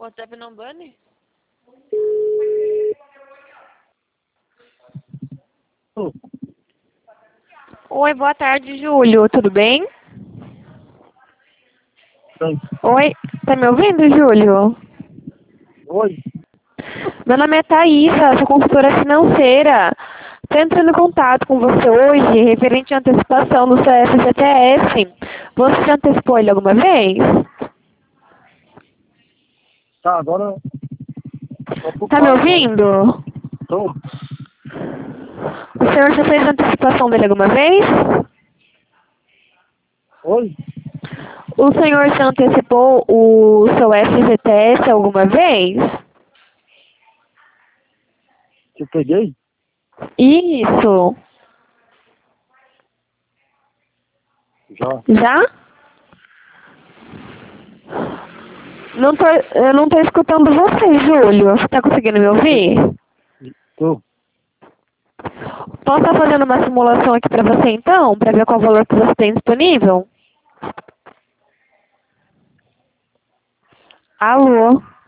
WhatsApp não bane? Oi, boa tarde, Júlio. Tudo bem? Sim. Oi, tá me ouvindo, Júlio? Oi. Meu nome é Thaisa, sou consultora financeira. Estou entrando em contato com você hoje referente à antecipação do seu FGTS. Você já antecipou ele alguma vez? Tá, agora tô por Tá me fora agora. ouvindo? Tô. O senhor já fez a antecipação dele alguma vez? Oi? O senhor já antecipou o seu FGTS alguma vez? Que eu peguei? Isso. Já. Já? Eu não tô escutando você, Júlio. Você tá conseguindo me ouvir? Tô. Posso estar fazendo uma simulação aqui pra você então, pra ver qual valor que você tem disponível? Alô?